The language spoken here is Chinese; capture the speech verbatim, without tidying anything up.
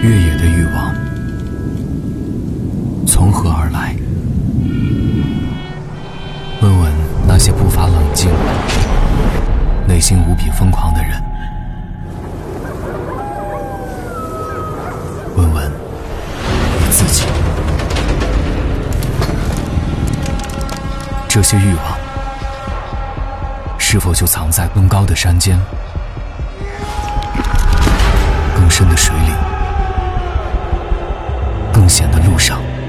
越野的欲望从何而来？问问那些步伐冷静、内心无比疯狂的人，问问你自己，这些欲望是否就藏在更高的山间、更深的水里、更险的路上？